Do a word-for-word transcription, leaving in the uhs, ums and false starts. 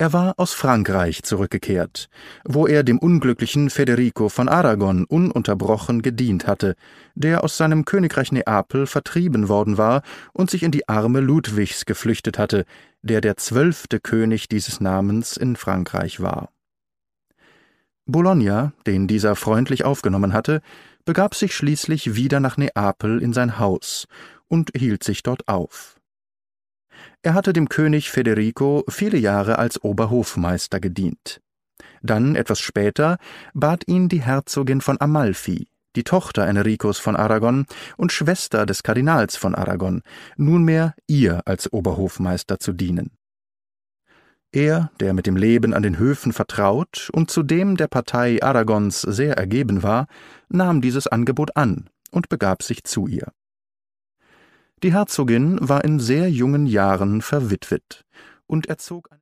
Er war aus Frankreich zurückgekehrt, wo er dem unglücklichen Federico von Aragon ununterbrochen gedient hatte, der aus seinem Königreich Neapel vertrieben worden war und sich in die Arme Ludwigs geflüchtet hatte, der der zwölfte König dieses Namens in Frankreich war. Bologna, den dieser freundlich aufgenommen hatte, begab sich schließlich wieder nach Neapel in sein Haus und hielt sich dort auf. Er hatte dem König Federico viele Jahre als Oberhofmeister gedient. Dann, etwas später, bat ihn die Herzogin von Amalfi, die Tochter Enricos von Aragon und Schwester des Kardinals von Aragon, nunmehr ihr als Oberhofmeister zu dienen. Er, der mit dem Leben an den Höfen vertraut und zudem der Partei Aragons sehr ergeben war, nahm dieses Angebot an und begab sich zu ihr. Die Herzogin war in sehr jungen Jahren verwitwet und erzog